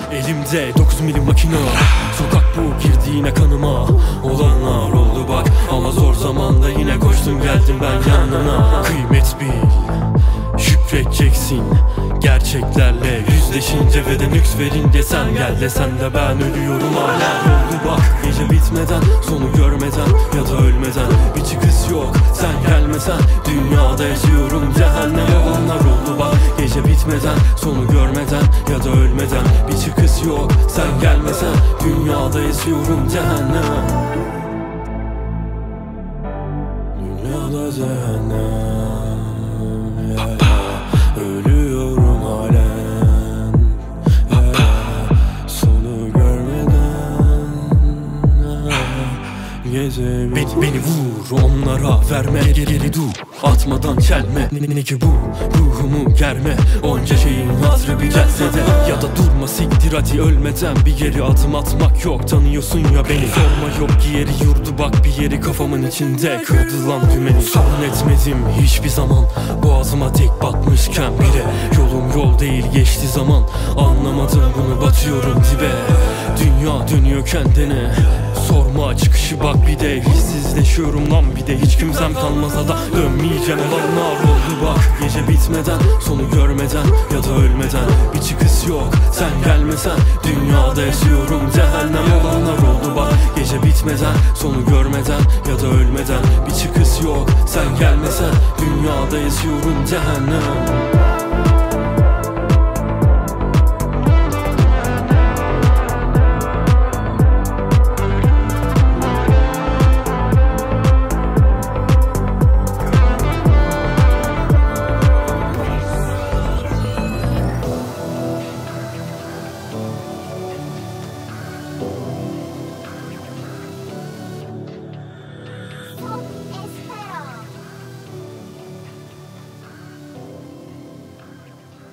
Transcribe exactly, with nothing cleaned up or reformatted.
Elimde dokuz milim makina. Sokak bu girdiğine kanıma. Olanlar oldu bak, ama zor zamanda yine koştum geldim ben yanına. Kıymet bil, şükredeceksin gerçeklerle yüzleşince ve de nüks verince. Sen gel desen de ben ölüyorum hala. Oldu bak gece bitmeden, sonu görmeden ya da ölmeden bir çıkış yok. Sen gelmesen dünyada yaşıyorum cehennem. Olanlar oldu bak gece bitmeden, sonu görmeden ya da ölmeden bir çıkış yok. Sen gelmesen dünyada yaşıyorum cehennem. Dünyada cehennem. Ölüyorum halen, sonu görmeden. Gece beni, beni vur, onlara verme, geri geri dur, atmadan çelme. Ne, ne ki bu, ruhumu germe. Onca şeyin hatırı bir gelse de, ya da durma siktir hadi ölmeden. Bir geri adım atmak yok, tanıyorsun ya beni. Sorma yok ki yeri yurdu bak, bir yeri kafamın içinde kırdı lan dümeni. Sorun etmedim hiçbir zaman, boğazıma tek batmışken bile. Yolum yol değil geçti zaman, anlamadım bunu batıyorum dibe. Dünya dönüyor kendine, sorma çıkışı bak bir de. Hissizleşiyorum lan bir de, hiç kimsem kalmasa da dönmeyeceğim. Olanlar oldu bak gece bitmeden, sonu görmeden ya da ölmeden bir çıkış yok. Sen gelmesen dünyada yaşıyorum cehennem. Olanlar oldu bak gece bitmeden, sonu görmeden ya da ölmeden bir çıkış yok. Sen gelmesen dünyada yaşıyorum cehennem.